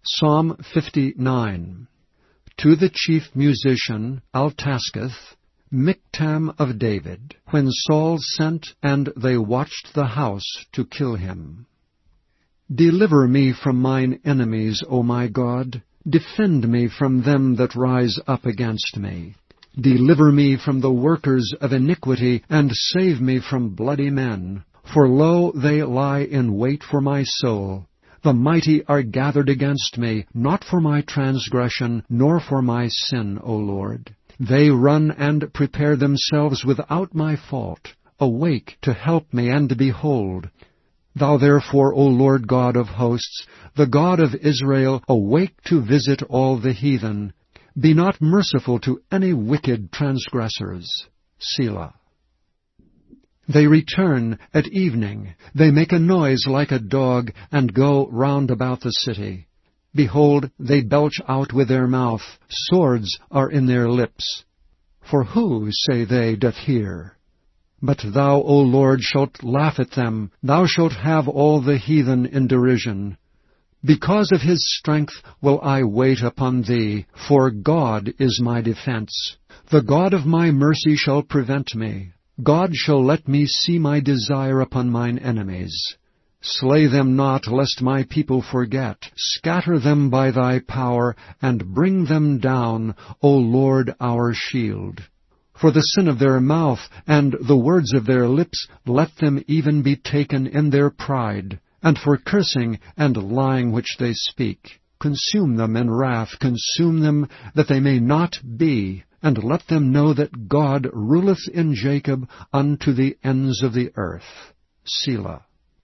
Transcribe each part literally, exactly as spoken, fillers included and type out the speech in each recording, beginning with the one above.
Psalm fifty-nine. To the chief musician Altasketh, Miktam of David, when Saul sent, and they watched the house to kill him. Deliver me from mine enemies, O my God. Defend me from them that rise up against me. Deliver me from the workers of iniquity, and save me from bloody men. For lo, they lie in wait for my soul. The mighty are gathered against me, not for my transgression, nor for my sin, O Lord. They run and prepare themselves without my fault. Awake to help me, and behold. Thou therefore, O Lord God of hosts, the God of Israel, awake to visit all the heathen. Be not merciful to any wicked transgressors. Selah. They return at evening. They make a noise like a dog, and go round about the city. Behold, they belch out with their mouth. Swords are in their lips. For who, say they, doth hear? But thou, O Lord, shalt laugh at them. Thou shalt have all the heathen in derision. Because of his strength will I wait upon thee, for God is my defense. The God of my mercy shall prevent me. God shall let me see my desire upon mine enemies. Slay them not, lest my people forget. Scatter them by thy power, and bring them down, O Lord our shield. For the sin of their mouth, and the words of their lips, let them even be taken in their pride, and for cursing and lying which they speak. Consume them in wrath, consume them, that they may not be, and let them know that God ruleth in Jacob unto the ends of the earth. Selah.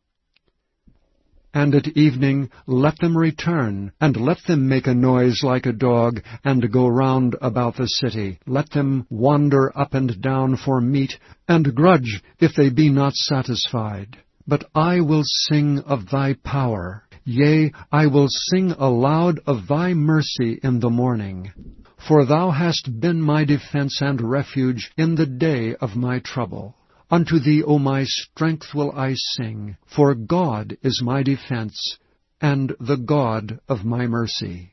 And at evening let them return, and let them make a noise like a dog, and go round about the city. Let them wander up and down for meat, and grudge if they be not satisfied. But I will sing of thy power. Yea, I will sing aloud of thy mercy in the morning. For thou hast been my defense and refuge in the day of my trouble. Unto thee, O my strength, will I sing, for God is my defense, and the God of my mercy.